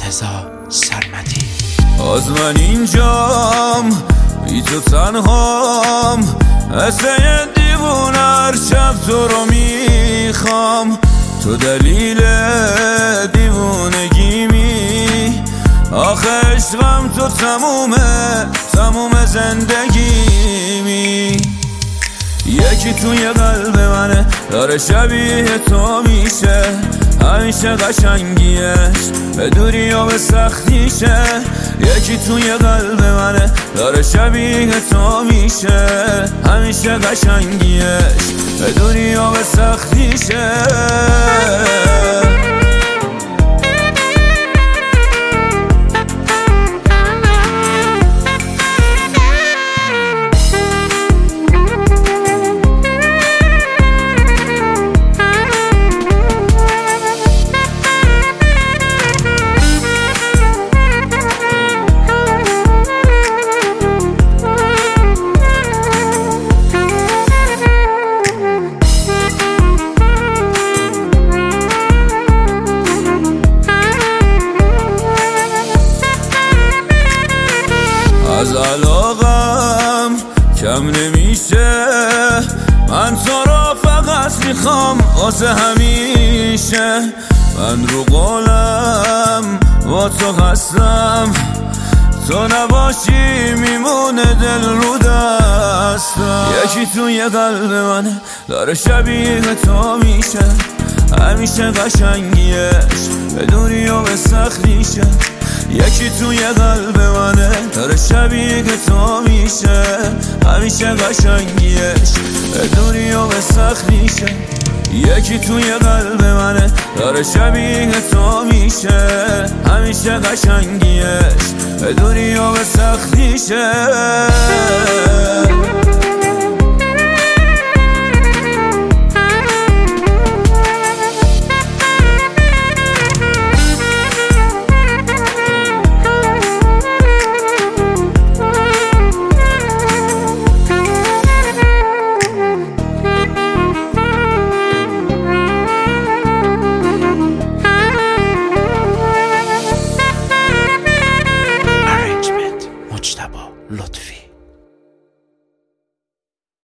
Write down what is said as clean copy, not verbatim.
مرتضی سرمدی. از من اینجام بی تو تنهام، مثل یه دیوونه هر شب تو رو میخوام. تو دلیل دیوونگیمی، آخه عشقم تو تموم زندگیمی. یکی توی قلب منه داره شبیه تو میشه، همیشه قشنگیش به دوری و به سختیشه. یکی توی قلب منه داره شبیه تو میشه، همیشه قشنگیش به دوری و به سختیشه. از علاقم کم نمیشه، من تو را فقط میخوام واسه همیشه. من رو قولم با تو هستم، تو نباشی میمونه دل رو دستم. یکی توی قلب منه داره شبیه تو میشه، همیشه قشنگیش به دوری و به سختیشه. یکی توی قلب منه داره شبیه تو میشه، همیشه قشنگیش به دوری و به سختیشه. یکی توی قلب منه داره شبیه تو میشه، همیشه قشنگیش به دوری و به سختیشه.